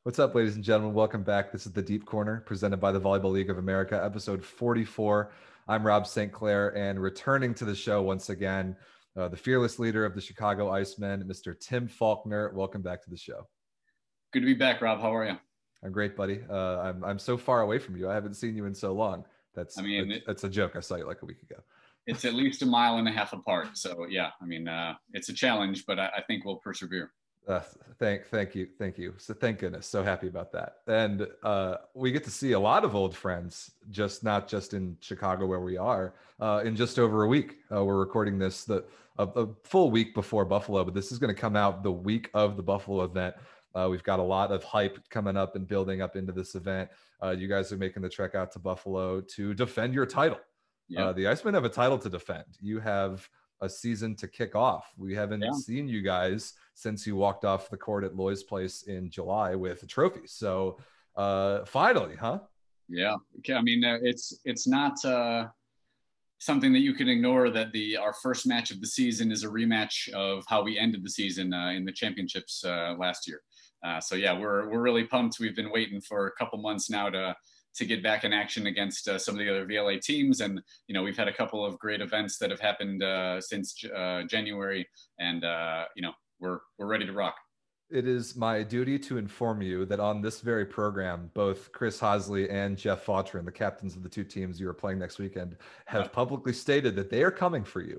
What's up, ladies and gentlemen? Welcome back. This is the Deep Corner, presented by the Volleyball League of America, episode 44. I'm Rob St. Clair, and returning to the show once again, the fearless leader of the Chicago Icemen, Mr. Tim Faulkner. Welcome back to the show. Good to be back, Rob. How are you? I'm great, buddy. I'm so far away from you. I haven't seen you in so long. That's a joke. I saw you like a week ago. It's at least a mile and a half apart. So yeah, it's a challenge, but I think we'll persevere. Thank you. So thank goodness. So happy about that. And we get to see a lot of old friends, not just in Chicago where we are, in just over a week. We're recording this a full week before Buffalo, but this is going to come out the week of the Buffalo event. We've got a lot of hype coming up and building up into this event. You guys are making the trek out to Buffalo to defend your title. Yep. The Icemen have a title to defend. You have a season to kick off. We haven't seen you guys since you walked off the court at Loy's place in July with a trophy. So finally, huh? Yeah. Okay. It's not something that you can ignore that our first match of the season is a rematch of how we ended the season in the championships last year. So yeah, we're really pumped. We've been waiting for a couple months now to get back in action against some of the other VLA teams. And, we've had a couple of great events that have happened since January, and, we're ready to rock. It is my duty to inform you that on this very program, both Chris Hosley and Jeff Fautrin, the captains of the two teams you are playing next weekend, have publicly stated that they are coming for you.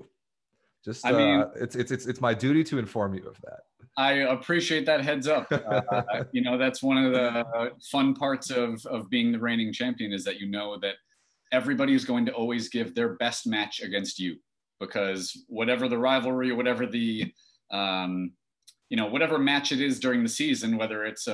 It's my duty to inform you of that. I appreciate that heads up. That's one of the fun parts of being the reigning champion, is that that everybody is going to always give their best match against you, because whatever the rivalry, whatever the whatever match it is during the season, whether it's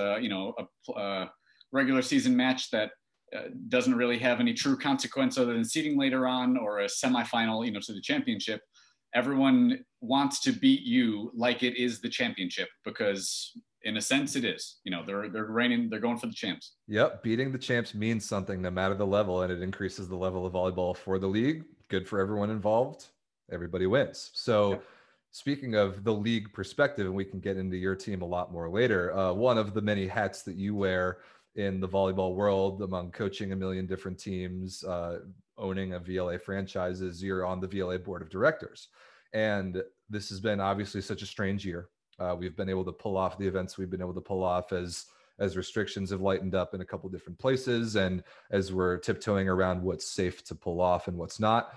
a regular season match that doesn't really have any true consequence other than seeding later on, or a semifinal, to the championship, everyone wants to beat you like it is the championship, because in a sense it is. They're reigning, they're going for the champs. Yep, beating the champs means something no matter the level, and it increases the level of volleyball for the league. Good for everyone involved. Everybody wins. So yep. Speaking of the league perspective, and we can get into your team a lot more later, one of the many hats that you wear in the volleyball world, among coaching a million different teams, owning a VLA franchise, is you're on the VLA board of directors. And this has been obviously such a strange year. We've been able to pull off the events we've been able to pull off as restrictions have lightened up in a couple different places, and as we're tiptoeing around what's safe to pull off and what's not.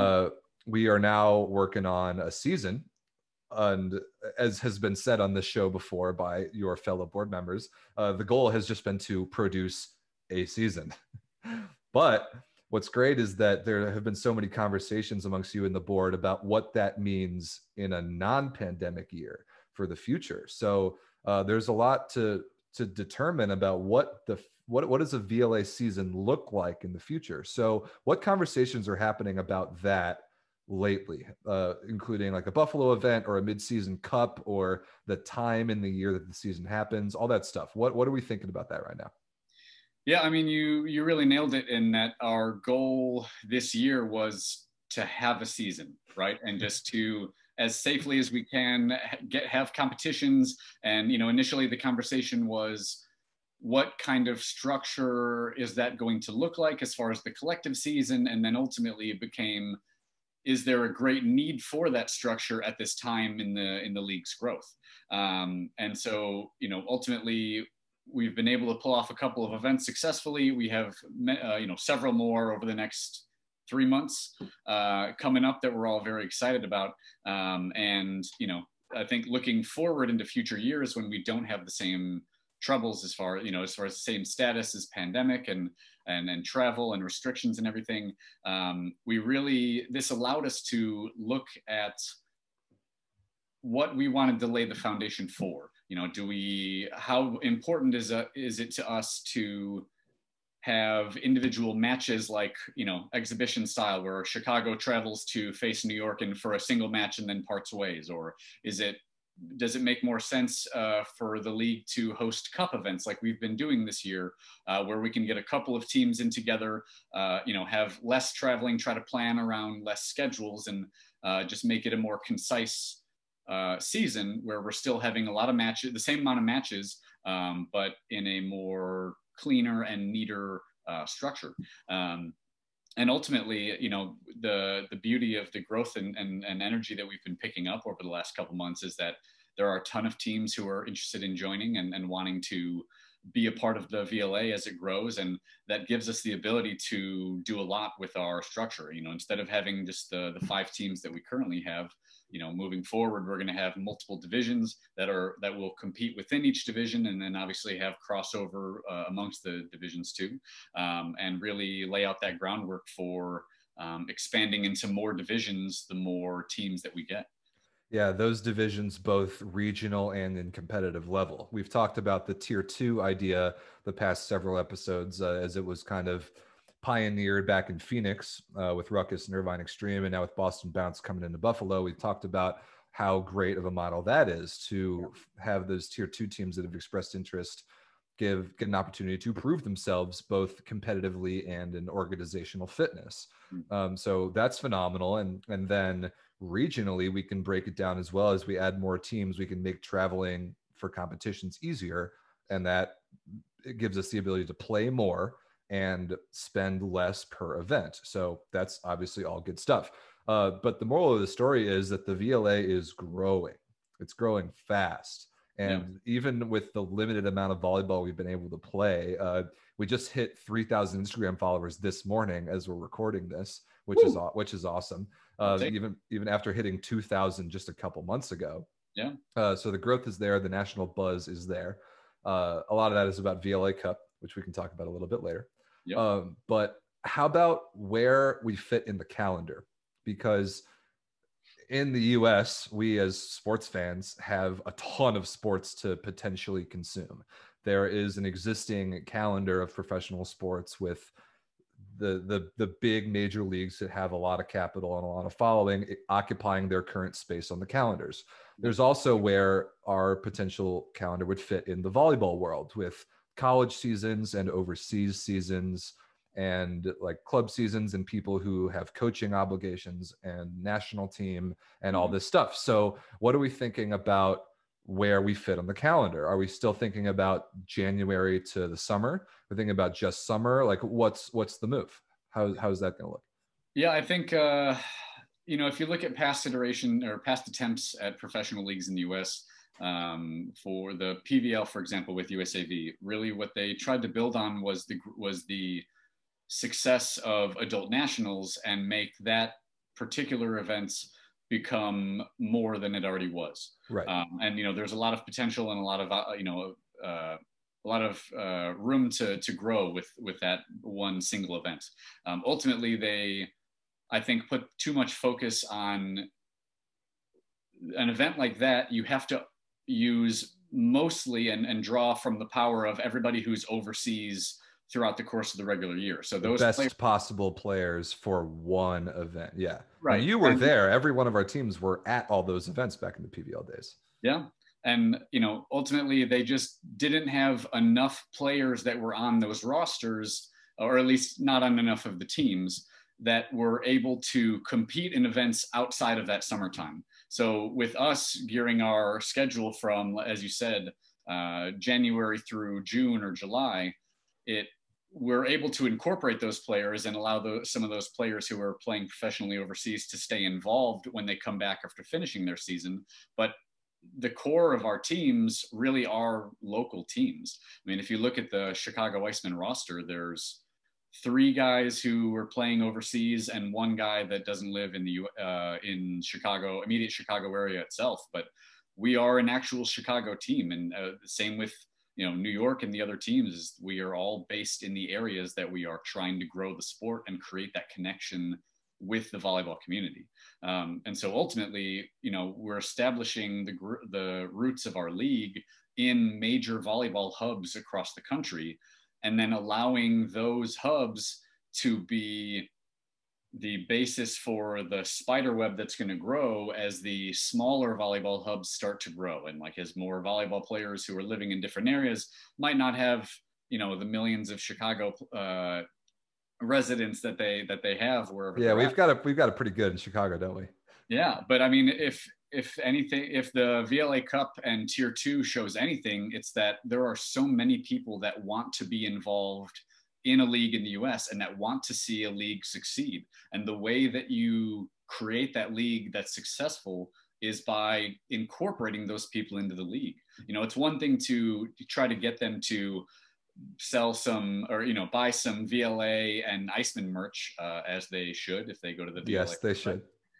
We are now working on a season. And as has been said on this show before by your fellow board members, the goal has just been to produce a season. But what's great is that there have been so many conversations amongst you and the board about what that means in a non-pandemic year for the future. So there's a lot to determine about what does a VLA season look like in the future. So what conversations are happening about that lately, including like a Buffalo event or a mid-season cup, or the time in the year that the season happens, all that stuff? What are we thinking about that right now? Yeah, you really nailed it, in that our goal this year was to have a season, right? And just to, as safely as we can, have competitions. And, initially the conversation was, what kind of structure is that going to look like as far as the collective season? And then ultimately it became, is there a great need for that structure at this time in the league's growth? And so, ultimately, we've been able to pull off a couple of events successfully. We have, several more over the next 3 months coming up that we're all very excited about. And, I think looking forward into future years, when we don't have the same troubles as far as the same status as pandemic and travel and restrictions and everything, this allowed us to look at what we wanted to lay the foundation for. How important is it to us to have individual matches, like, exhibition style, where Chicago travels to face New York and for a single match and then parts ways? Or does it make more sense for the league to host cup events like we've been doing this year, where we can get a couple of teams in together, have less traveling, try to plan around less schedules, and just make it a more concise season, where we're still having a lot of matches, the same amount of matches, but in a more cleaner and neater structure. And ultimately, the beauty of the growth and energy that we've been picking up over the last couple months is that there are a ton of teams who are interested in joining and wanting to be a part of the VLA as it grows. And that gives us the ability to do a lot with our structure. Instead of having just the 5 teams that we currently have, moving forward, we're going to have multiple divisions that will compete within each division, and then obviously have crossover amongst the divisions too, and really lay out that groundwork for expanding into more divisions the more teams that we get. Yeah, those divisions, both regional and in competitive level. We've talked about the tier 2 idea the past several episodes, as it was kind of pioneered back in Phoenix with Ruckus and Irvine Extreme, and now with Boston Bounce coming into Buffalo. We've talked about how great of a model that is to have those tier 2 teams that have expressed interest get an opportunity to prove themselves both competitively and in organizational fitness. So that's phenomenal. And then regionally, we can break it down as well. As we add more teams, we can make traveling for competitions easier, and that it gives us the ability to play more and spend less per event. So that's obviously all good stuff. But the moral of the story is that the VLA is growing. It's growing fast. And even with the limited amount of volleyball we've been able to play, we just hit 3,000 Instagram followers this morning as we're recording this, which is awesome. Even after hitting 2,000 just a couple months ago. Yeah. So the growth is there. The national buzz is there. A lot of that is about VLA Cup, which we can talk about a little bit later. Yep. But how about where we fit in the calendar? Because in the US, we as sports fans have a ton of sports to potentially consume. There is an existing calendar of professional sports with the big major leagues that have a lot of capital and a lot of following occupying their current space on the calendars. There's also where our potential calendar would fit in the volleyball world, with college seasons and overseas seasons and like club seasons and people who have coaching obligations and national team and all this stuff. So what are we thinking about where we fit on the calendar? Are we still thinking about January to the summer? We're thinking about just summer. Like what's the move? How's that going to look? Yeah, I think, if you look at past iteration or past attempts at professional leagues in the US, for the PVL, for example, with USAV, really what they tried to build on was the success of adult nationals and make that particular events become more than it already was. Right. And there's a lot of potential and a lot of room to grow with that one single event. Ultimately, they, I think, put too much focus on an event like that. You have to use mostly and draw from the power of everybody who's overseas throughout the course of the regular year. So those best possible players for one event. Yeah. Right. And you were there. Every one of our teams were at all those events back in the PVL days. Yeah. And, ultimately they just didn't have enough players that were on those rosters, or at least not on enough of the teams that were able to compete in events outside of that summertime. So with us gearing our schedule from, as you said, January through June or July, we're able to incorporate those players and allow some of those players who are playing professionally overseas to stay involved when they come back after finishing their season. But the core of our teams really are local teams. I mean, if you look at the Chicago Icemen roster, there's 3 guys who were playing overseas and 1 guy that doesn't live in Chicago, immediate Chicago area itself. But we are an actual Chicago team, and same with New York and the other teams. Is we are all based in the areas that we are trying to grow the sport and create that connection with the volleyball community. And so ultimately, we're establishing the roots of our league in major volleyball hubs across the country, and then allowing those hubs to be the basis for the spider web that's going to grow as the smaller volleyball hubs start to grow. And like, as more volleyball players who are living in different areas might not have, the millions of Chicago residents that they have wherever. Yeah, we've got a pretty good in Chicago, don't we? Yeah, but I mean, if anything, if the VLA Cup and Tier 2 shows anything, it's that there are so many people that want to be involved in a league in the US and that want to see a league succeed. And the way that you create that league that's successful is by incorporating those people into the league. You know, it's one thing to try to get them to sell some, or you know, buy some VLA and Iceman merch, as they should if they go to the VLA. Yes, they should.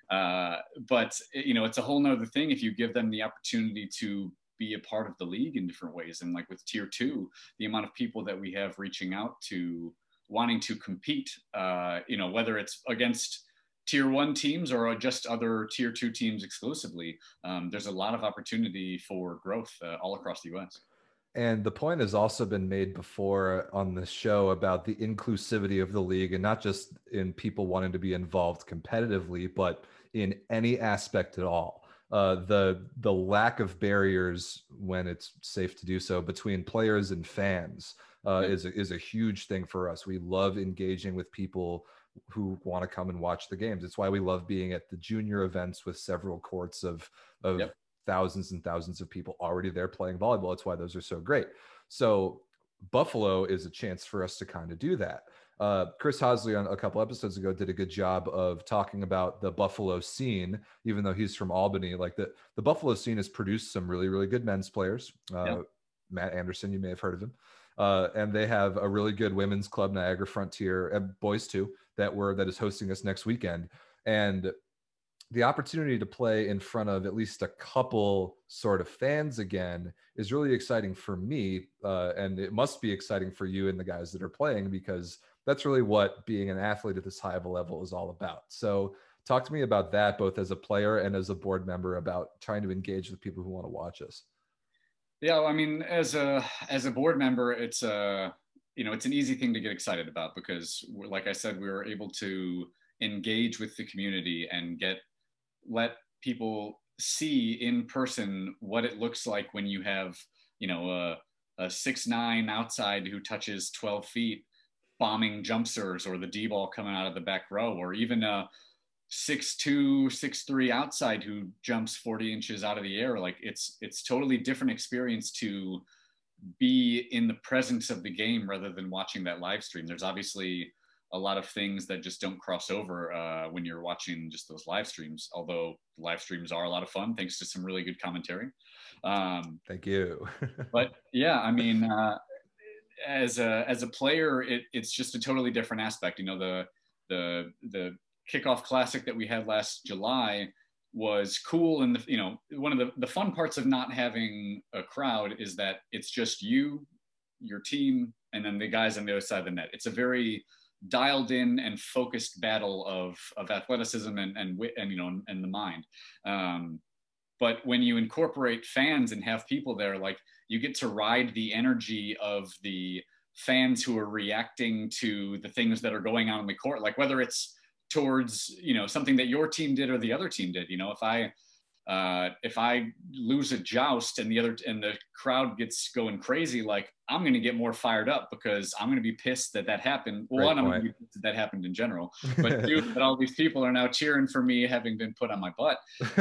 But you know, it's a whole nother thing if you give them the opportunity to be a part of the league in different ways. And like with Tier 2, the amount of people that we have reaching out to wanting to compete, you know, whether it's against Tier 1 teams or just other Tier 2 teams exclusively, there's a lot of opportunity for growth all across the US. And the point has also been made before on this show about the inclusivity of the league, and not just in people wanting to be involved competitively, but in any aspect at all. The lack of barriers when it's safe to do so between players and fans is a huge thing for us. We love engaging with people who want to come and watch the games. It's why we love being at the junior events with several courts of yep. thousands and thousands of people already there playing volleyball. It's why those are so great. So Buffalo is a chance for us to kind of do that. Chris Hosley on a couple episodes ago did a good job of talking about the Buffalo scene, even though he's from Albany. Like the Buffalo scene has produced some really, really good men's players. Matt Anderson, you may have heard of him. And they have a really good women's club, Niagara Frontier, and boys too, that is hosting us next weekend. And the opportunity to play in front of at least a couple sort of fans again is really exciting for me. And it must be exciting for you and the guys that are playing, because that's really what being an athlete at this high of a level is all about. So talk to me about that, both as a player and as a board member, about trying to engage with people who want to watch us. Yeah, I mean, as a board member, it's you know, it's an easy thing to get excited about, because like I said, we were able to engage with the community and let people see in person what it looks like when you have, you know, a 6'9" outside who touches 12 feet bombing jump serves, or the D ball coming out of the back row, or even a 6'2", 6'3" outside who jumps 40 inches out of the air. Like it's totally different experience to be in the presence of the game rather than watching that live stream. There's obviously a lot of things that just don't cross over when you're watching just those live streams, although live streams are a lot of fun thanks to some really good commentary. Thank you. But yeah, I mean, as a player, it's just a totally different aspect. You know, the kickoff classic that we had last July was cool, and you know, one of the fun parts of not having a crowd is that it's just you, your team, and then the guys on the other side of the net. It's a very dialed in and focused battle of athleticism and you know, and the mind. But when you incorporate fans and have people there, like, you get to ride the energy of the fans who are reacting to the things that are going on in the court, like whether it's towards, you know, something that your team did or the other team did. You know, if I lose a joust and the crowd gets going crazy, like, I'm going to get more fired up because I'm going to be pissed that happened. Well, one, I'm going to be pissed that happened in general, but two, that all these people are now cheering for me having been put on my butt.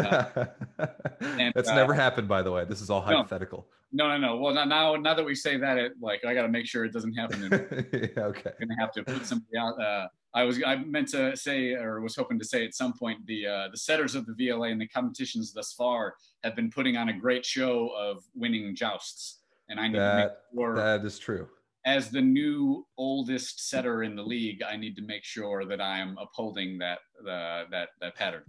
And that's never happened, by the way. This is all hypothetical. No. Well, now that we say that, I got to make sure it doesn't happen. Yeah, okay. I'm going to have to put somebody out. I meant to say, or was hoping to say at some point, the setters of the VLA and the competitions thus far have been putting on a great show of winning jousts. And I need to make sure that is true. As the new oldest setter in the league, I need to make sure that I'm upholding that pattern.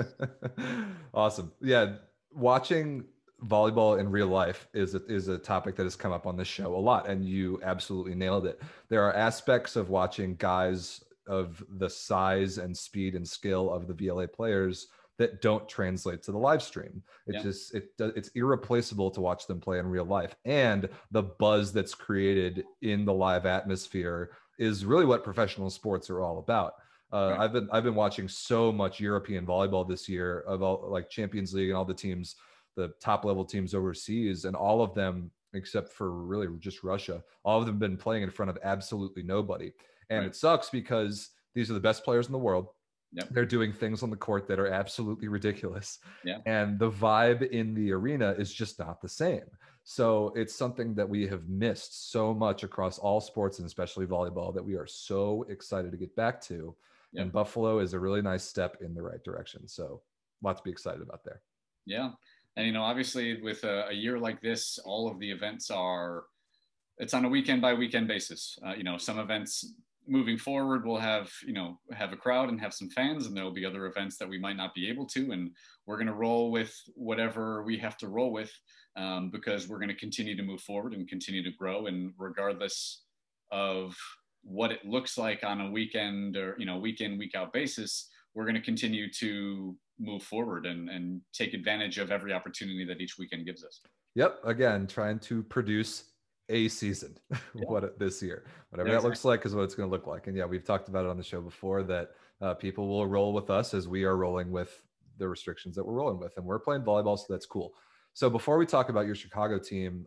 Awesome. Yeah. Watching volleyball in real life is a topic that has come up on this show a lot, and you absolutely nailed it. There are aspects of watching guys of the size and speed and skill of the VLA players that don't translate to the live stream. It's irreplaceable to watch them play in real life, and the buzz that's created in the live atmosphere is really what professional sports are all about. Right. I've been watching so much European volleyball this year, of all, like, Champions League and all the teams, the top level teams overseas, and all of them, except for really just Russia, all of them have been playing in front of absolutely nobody. And It sucks because these are the best players in the world. Yep. They're doing things on the court that are absolutely ridiculous. Yeah. And the vibe in the arena is just not the same. So it's something that we have missed so much across all sports and especially volleyball that we are so excited to get back to. And Yep. Buffalo is a really nice step in the right direction. So lots to be excited about there. Yeah. And, obviously with a year like this, all of the events it's on a weekend by weekend basis. Some events moving forward will have a crowd and have some fans, and there'll be other events that we might not be able to, and we're going to roll with whatever we have to roll with, because we're going to continue to move forward and continue to grow. And regardless of what it looks like on a weekend or week in week out basis, we're going to continue to move forward and take advantage of every opportunity that each weekend gives us. Yep. Again, trying to produce a season this year, whatever that looks like is what it's going to look like. And yeah, we've talked about it on the show before that people will roll with us as we are rolling with the restrictions that we're rolling with, and we're playing volleyball. So that's cool. So before we talk about your Chicago team,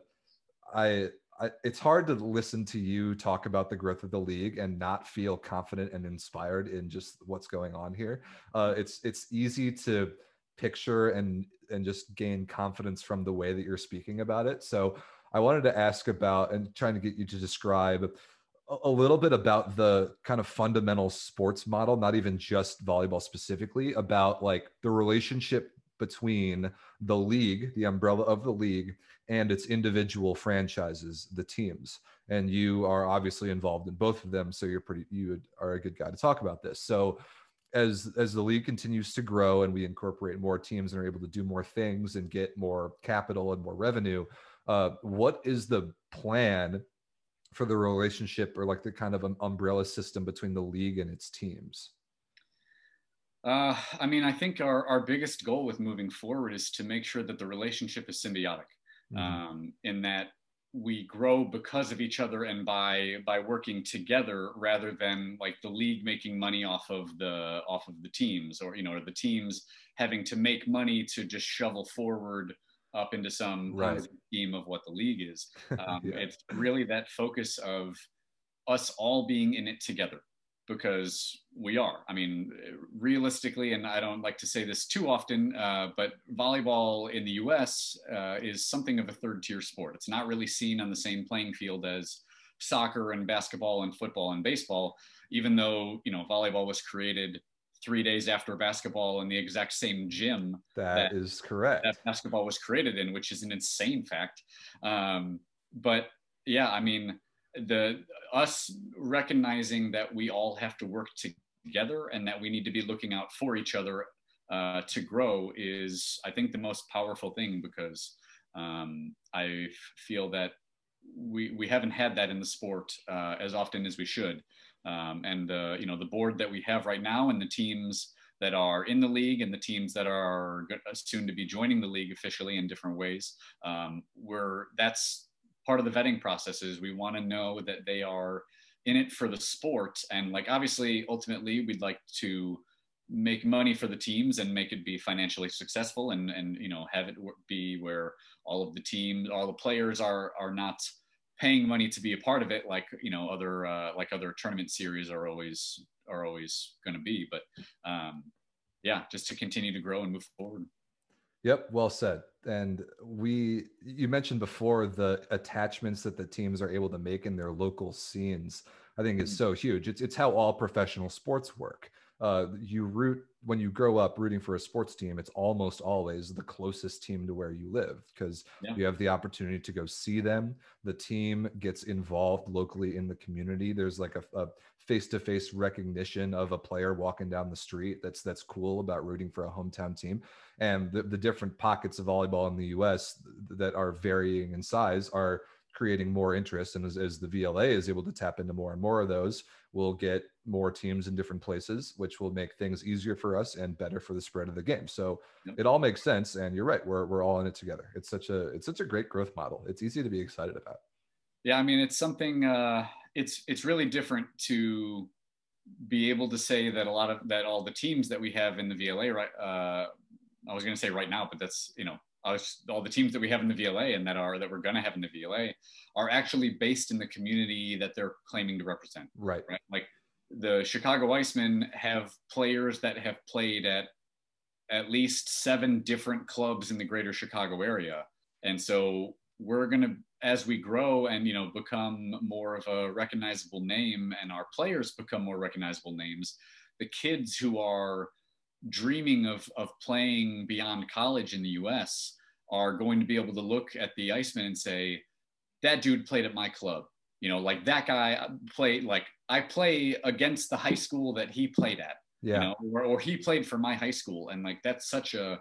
it's hard to listen to you talk about the growth of the league and not feel confident and inspired in just what's going on here. It's easy to picture and just gain confidence from the way that you're speaking about it. So I wanted to ask about and trying to get you to describe a little bit about the kind of fundamental sports model, not even just volleyball specifically, about like the relationship between the league, the umbrella of the league, and its individual franchises, the teams. And you are obviously involved in both of them, so you are a good guy to talk about this. So as the league continues to grow and we incorporate more teams and are able to do more things and get more capital and more revenue, what is the plan for the relationship or like the kind of an umbrella system between the league and its teams? I think our biggest goal with moving forward is to make sure that the relationship is symbiotic, in that we grow because of each other and by working together, rather than like the league making money off of the teams, or or the teams having to make money to just shovel forward up into some scheme of what the league is. It's really that focus of us all being in it together, because we are. I mean, realistically, and I don't like to say this too often, but volleyball in the US is something of a third tier sport. It's not really seen on the same playing field as soccer and basketball and football and baseball, even though, volleyball was created 3 days after basketball in the exact same gym that is correct that basketball was created in, which is an insane fact. But yeah, I mean, us recognizing that we all have to work together and that we need to be looking out for each other to grow is, I think, the most powerful thing, because I feel that we haven't had that in the sport as often as we should. The board that we have right now, and the teams that are in the league, and the teams that are soon to be joining the league officially in different ways, that's part of the vetting process. Is we want to know that they are in it for the sport, and like obviously ultimately we'd like to make money for the teams and make it be financially successful, and have it be where all the players are not paying money to be a part of it, like other tournament series are always going to be. But just to continue to grow and move forward. Yep, well said. And you mentioned before the attachments that the teams are able to make in their local scenes. I think is so huge. It's how all professional sports work. When you grow up rooting for a sports team, it's almost always the closest team to where you live, because you have the opportunity to go see them. The team gets involved locally in the community. There's like a face-to-face recognition of a player walking down the street. That's cool about rooting for a hometown team. And the different pockets of volleyball in the US that are varying in size are creating more interest. And as the VLA is able to tap into more and more of those, we'll get more teams in different places, which will make things easier for us and better for the spread of the game. So it all makes sense. And you're right, we're all in it together. It's such a great growth model. It's easy to be excited about. Yeah, I mean, it's something. It's really different to be able to say that all the teams that we have in the VLA, right? I was going to say right now, but that's all the teams that we have in the VLA and that we're going to have in the VLA are actually based in the community that they're claiming to represent. Right. Like the Chicago Icemen have players that have played at least 7 different clubs in the greater Chicago area. And so we're going to, as we grow and, become more of a recognizable name and our players become more recognizable names, the kids who are dreaming of playing beyond college in the US are going to be able to look at the Icemen and say, that dude played at my club. Like that guy played, like I play against the high school that he played at, Yeah. or he played for my high school. And like, that's such a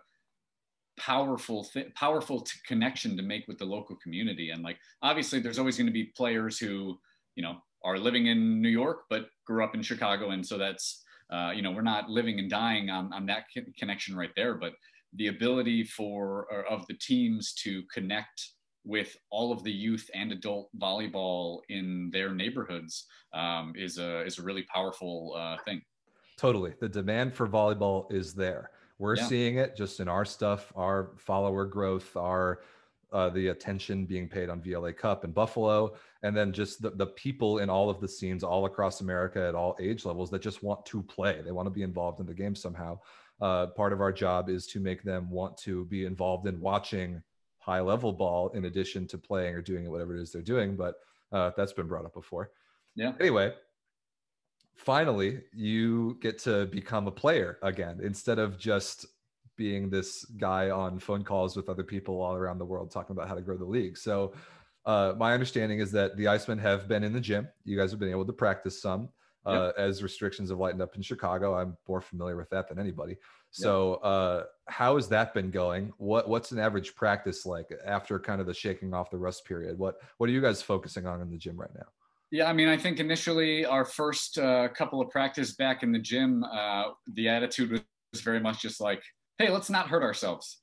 powerful connection to make with the local community. And like, obviously there's always going to be players who, are living in New York, but grew up in Chicago. And so that's, we're not living and dying on that connection right there, but the ability of the teams to connect with all of the youth and adult volleyball in their neighborhoods is a really powerful thing. Totally. The demand for volleyball is there. We're seeing it just in our stuff, our follower growth, our the attention being paid on VLA Cup and Buffalo, and then just the people in all of the scenes all across America at all age levels that just want to play. They want to be involved in the game somehow. Part of our job is to make them want to be involved in watching high level ball in addition to playing or doing whatever it is they're doing. But that's been brought up before. Yeah. Anyway, finally, you get to become a player again instead of just being this guy on phone calls with other people all around the world talking about how to grow the league. So my understanding is that the Icemen have been in the gym. You guys have been able to practice some as restrictions have lightened up in Chicago. I'm more familiar with that than anybody. So how has that been going? What's an average practice like after kind of the shaking off the rust period? What are you guys focusing on in the gym right now? Yeah, I mean, I think initially our first couple of practice back in the gym, the attitude was very much just like, hey, let's not hurt ourselves.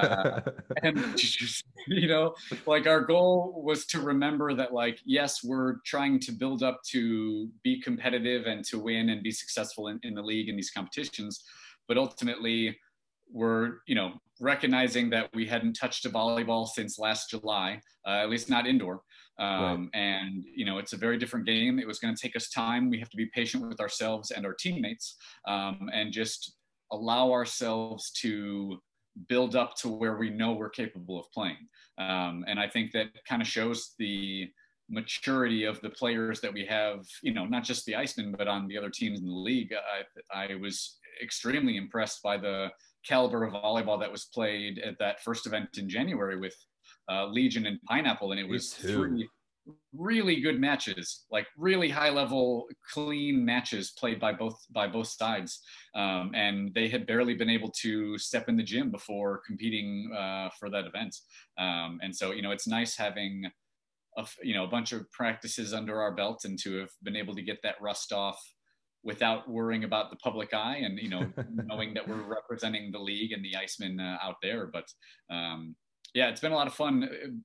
And just, like our goal was to remember that, like, yes, we're trying to build up to be competitive and to win and be successful in the league and these competitions. But ultimately, we're, recognizing that we hadn't touched a volleyball since last July, at least not indoor. Right. And, it's a very different game. It was going to take us time. We have to be patient with ourselves and our teammates, and just allow ourselves to build up to where we know we're capable of playing. And I think that kind of shows the maturity of the players that we have, not just the Icemen, but on the other teams in the league. I was extremely impressed by the caliber of volleyball that was played at that first event in January with Legion and Pineapple. And it was 3 really good matches, like really high level, clean matches played by both sides. And they had barely been able to step in the gym before competing for that event. And so, it's nice having a bunch of practices under our belt and to have been able to get that rust off without worrying about the public eye and, knowing that we're representing the league and the Icemen out there. But yeah, it's been a lot of fun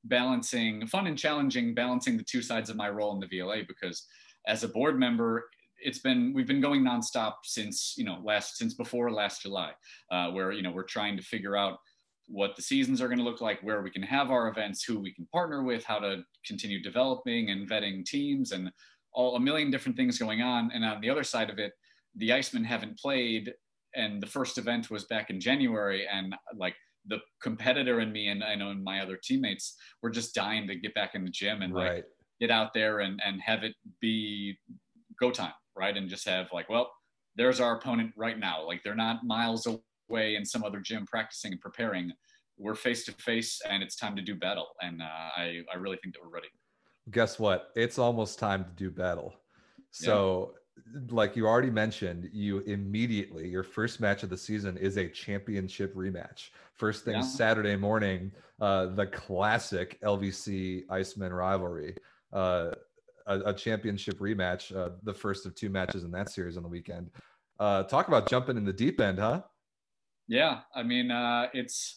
and challenging balancing the 2 sides of my role in the VLA, because as a board member, we've been going nonstop since before last July, where we're trying to figure out what the seasons are going to look like, where we can have our events, who we can partner with, how to continue developing and vetting teams, and a million different things going on. And on the other side of it, the Icemen haven't played, and the first event was back in January, and like the competitor in me and I know my other teammates were just dying to get back in the gym and like get out there and have it be go time, right? And just have like, well, there's our opponent right now. Like they're not miles away in some other gym practicing and preparing. We're face to face and it's time to do battle. And I really think that we're ready. Guess what? It's almost time to do battle. So like you already mentioned, your first match of the season is a championship rematch. First thing Saturday morning, the classic LVC Icemen rivalry, a championship rematch, the first of 2 matches in that series on the weekend. Talk about jumping in the deep end, huh? Yeah, I mean, it's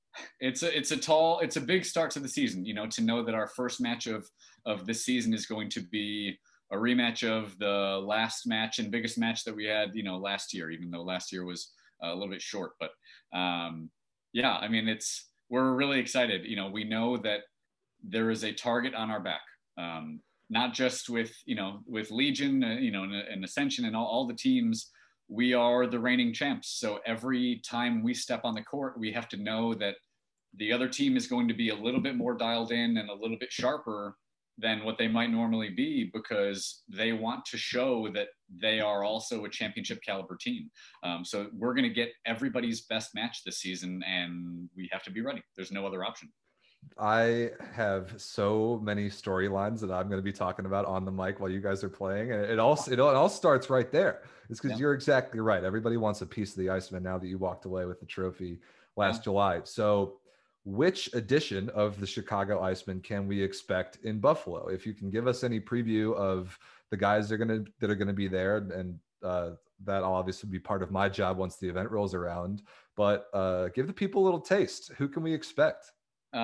a big start to the season, to know that our first match of this season is going to be a rematch of the last match and biggest match that we had, last year, even though last year was a little bit short. But yeah, I mean, we're really excited. We know that there is a target on our back. not just with, with Legion, and Ascension and all the teams. We are the reigning champs. So every time we step on the court, we have to know that the other team is going to be a little bit more dialed in and a little bit sharper than what they might normally be, because they want to show that they are also a championship caliber team. So we're going to get everybody's best match this season, and we have to be ready. There's no other option. I have so many storylines that I'm going to be talking about on the mic while you guys are playing, and it all starts right there. It's because you're exactly right. Everybody wants a piece of the Iceman now that you walked away with the trophy last July. So, which edition of the Chicago Iceman can we expect in Buffalo? If you can give us any preview of the guys that are gonna be there, and that'll obviously be part of my job once the event rolls around. But give the people a little taste. Who can we expect?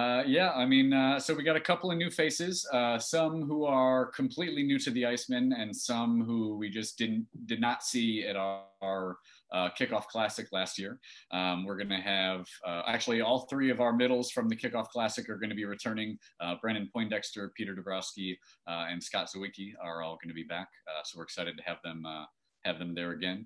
So we got a couple of new faces, some who are completely new to the Iceman, and some who we just did not see at our Kickoff Classic last year. We're going to have actually all three of our middles from the Kickoff Classic are going to be returning. Brandon Poindexter, Peter Dabrowski, and Scott Zawicki are all going to be back. So we're excited to have them there again.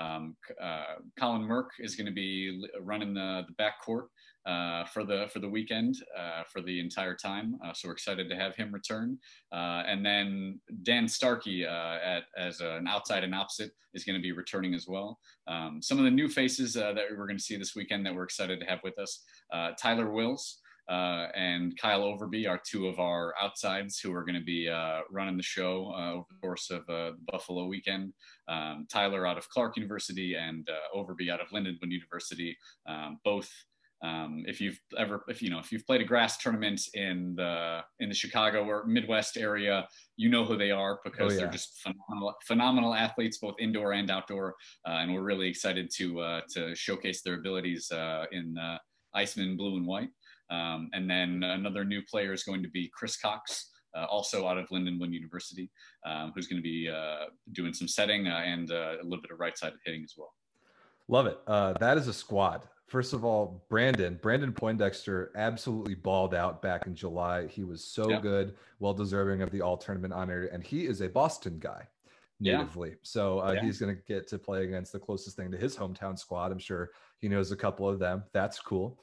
Colin Merck is going to be running the backcourt for the weekend for the entire time. So we're excited to have him return. And then Dan Starkey as an outside and opposite is going to be returning as well. Some of the new faces that we're going to see this weekend that we're excited to have with us, Tyler Wills and Kyle Overby are two of our outsides who are going to be running the show over the course of the Buffalo weekend. Tyler out of Clark University and Overby out of Lindenwood University. Both, if you've played a grass tournament in the Chicago or Midwest area, you know who they are, because they're just phenomenal athletes, both indoor and outdoor. And we're really excited to showcase their abilities in Iceman blue and white. And then another new player is going to be Chris Cox, also out of Lindenwood University, who's going to be doing some setting and a little bit of right-sided hitting as well. Love it. That is a squad. First of all, Brandon Poindexter absolutely balled out back in July. He was so good, well deserving of the all-tournament honor, and he is a Boston guy natively. So he's going to get to play against the closest thing to his hometown squad. I'm sure he knows a couple of them. That's cool.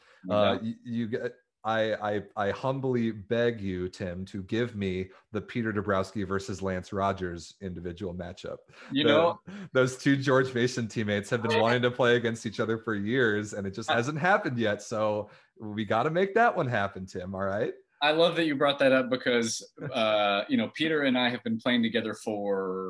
I humbly beg you, Tim, to give me the Peter Dabrowski versus Lance Rogers individual matchup. Those two George Mason teammates have been wanting to play against each other for years, and it just hasn't happened yet. So we got to make that one happen, Tim. All right. I love that you brought that up, because Peter and I have been playing together for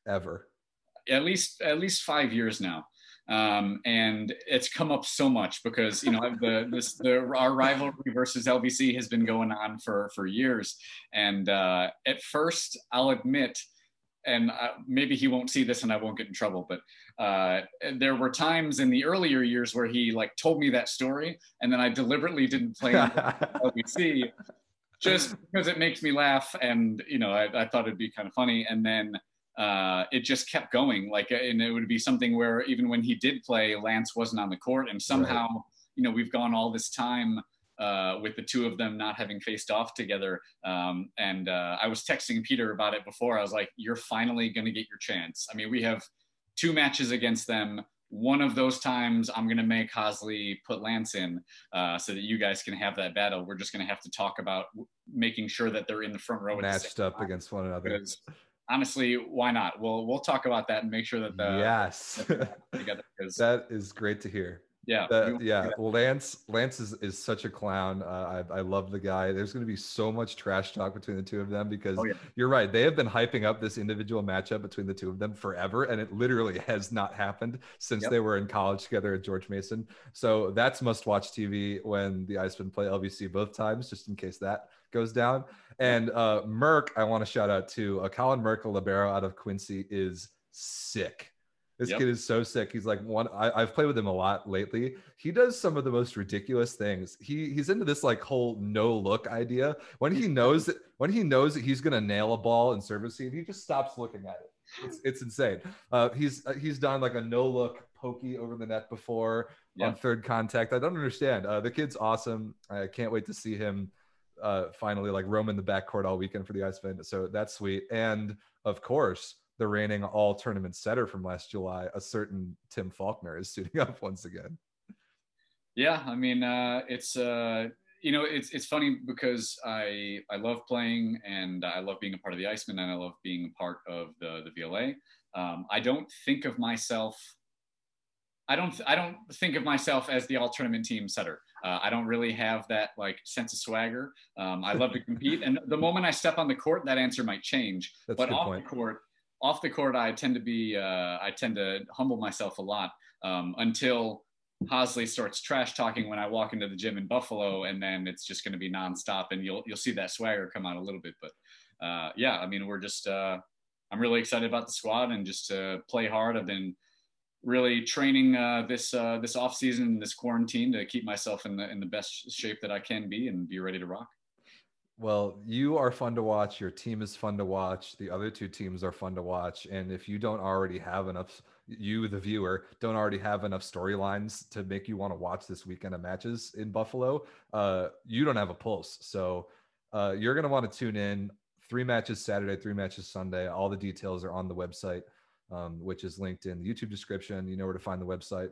at least 5 years now. And it's come up so much because our rivalry versus LBC has been going on for years. And at first, I'll admit, and maybe he won't see this and I won't get in trouble, but there were times in the earlier years where he told me that story, and then I deliberately didn't play LBC just because it makes me laugh, and I thought it'd be kind of funny. And then it just kept going, and it would be something where even when he did play, Lance wasn't on the court, and somehow we've gone all this time with the two of them not having faced off together. And I was texting Peter about it before. I was like, you're finally going to get your chance. I mean, we have 2 matches against them. One of those times I'm going to make Hosley put Lance in so that you guys can have that battle. We're just going to have to talk about making sure that they're in the front row. Matched up against one another. Because honestly, why not? We'll talk about that and make sure that together. That is great to hear. Lance is such a clown. I love the guy. There's going to be so much trash talk between the two of them because you're right. They have been hyping up this individual matchup between the two of them forever, and it literally has not happened since they were in college together at George Mason. So that's must-watch TV when the Icemen play LBC both times, just in case that goes down. And Merck, I want to shout out to Colin Merck, a libero out of Quincy, is sick. This kid is so sick. He's I've played with him a lot lately. He does some of the most ridiculous things. He's into this whole no look idea. When he knows that he's gonna nail a ball in service scene, he just stops looking at it. It's insane. He's done a no look pokey over the net before on third contact. I don't understand. The kid's awesome. I can't wait to see him finally like roaming the backcourt all weekend for the Icemen. So that's sweet. And of course, the reigning all tournament setter from last July, a certain Tim Faulkner, is suiting up once again. Yeah, I mean, it's funny because I love playing and I love being a part of the Icemen and I love being a part of the VLA. I don't think of myself. I don't think of myself as the all tournament team setter. I don't really have that like sense of swagger. I love to compete, and the moment I step on the court, that answer might change. That's But a good point. Off the court, I tend to humble myself a lot until Hosley starts trash talking when I walk into the gym in Buffalo, and then it's just going to be nonstop, and you'll see that swagger come out a little bit. But yeah, I mean, we're just I'm really excited about the squad and just to play hard. I've been really training this off season, this quarantine, to keep myself in the best shape that I can be and be ready to rock. Well, you are fun to watch. Your team is fun to watch. The other two teams are fun to watch. And if you don't already have enough, you, the viewer, don't already have enough storylines to make you want to watch this weekend of matches in Buffalo, you don't have a pulse. So you're going to want to tune in. 3 matches Saturday, 3 matches Sunday. All the details are on the website, which is linked in the YouTube description. You know where to find the website.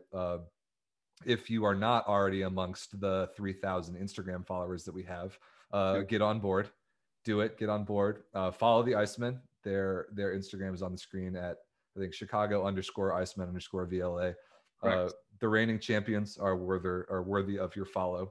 If you are not already amongst the 3,000 Instagram followers that we have, get on board, do it, get on board, follow the Icemen. Their Instagram is on the screen at, I think, Chicago_Icemen_VLA. The reigning champions are worthy of your follow.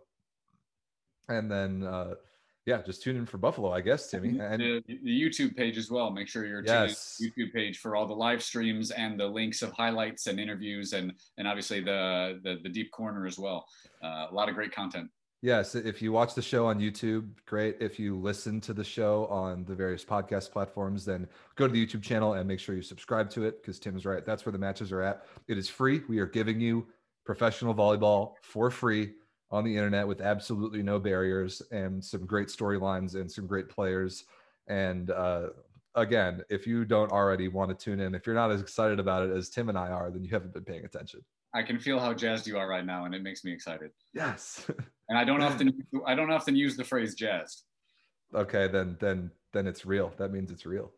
And then, yeah, just tune in for Buffalo, I guess, Timmy. And the YouTube page as well. Make sure you're tuning in to the YouTube page for all the live streams and the links of highlights and interviews and obviously the deep corner as well. A lot of great content. Yes, if you watch the show on YouTube, great. If you listen to the show on the various podcast platforms, then go to the YouTube channel and make sure you subscribe to it, because Tim's right. That's where the matches are at. It is free. We are giving you professional volleyball for free on the internet with absolutely no barriers and some great storylines and some great players. And again, if you don't already want to tune in, if you're not as excited about it as Tim and I are, then you haven't been paying attention. I can feel how jazzed you are right now, and it makes me excited. Yes. And I don't often use the phrase jazzed. Okay, then it's real. That means it's real.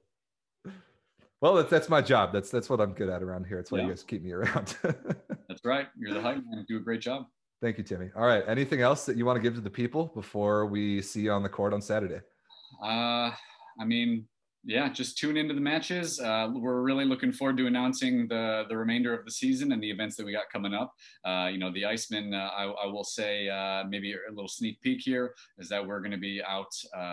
Well, that's my job. That's what I'm good at around here. That's why you guys keep me around. That's right. You're the hype man. Do a great job. Thank you, Timmy. All right. Anything else that you want to give to the people before we see you on the court on Saturday? I mean, yeah, just tune into the matches. We're really looking forward to announcing the remainder of the season and the events that we got coming up. The Icemen, I will say maybe a little sneak peek here is that we're going to be out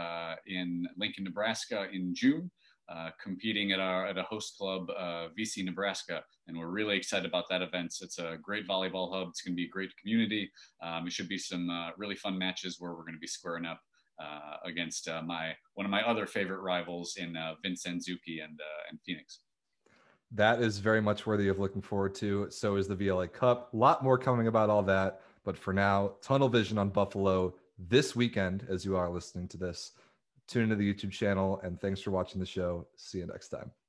in Lincoln, Nebraska in June, competing at a host club, VC Nebraska. And we're really excited about that event. It's a great volleyball hub. It's going to be a great community. It should be some really fun matches where we're going to be squaring up against one of my other favorite rivals in Vince Anzuki and Phoenix. That is very much worthy of looking forward to. So is the VLA Cup. A lot more coming about all that. But for now, tunnel vision on Buffalo this weekend as you are listening to this. Tune into the YouTube channel, and thanks for watching the show. See you next time.